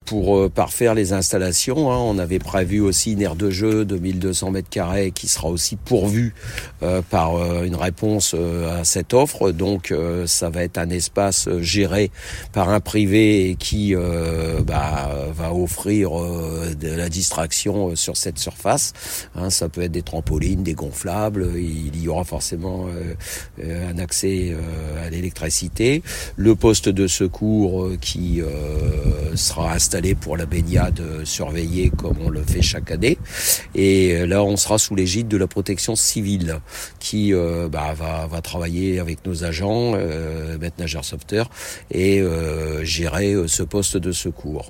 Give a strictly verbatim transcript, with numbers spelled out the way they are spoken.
pour euh, parfaire les installations. Hein. On avait prévu aussi une aire de jeu de mille deux cents mètres carrés qui sera aussi pourvue euh, par euh, une réponse euh, à cette offre. Donc euh, ça va être un espace euh, géré par un privé et qui euh, bah, va offrir euh, de la distraction euh, sur cette surface. Hein, ça peut être des trampolines, des gonflables. Il y aura forcément euh, un accès euh, à l'électricité. Le poste de secours euh, qui euh, sera installé pour la baignade surveillée comme on le fait chaque année. Et là, on sera sous l'égide de la protection civile qui euh, bah, va, va travailler avec nos agents, euh, maîtres nageurs sauveteurs, et euh, gérer euh, ce poste de secours.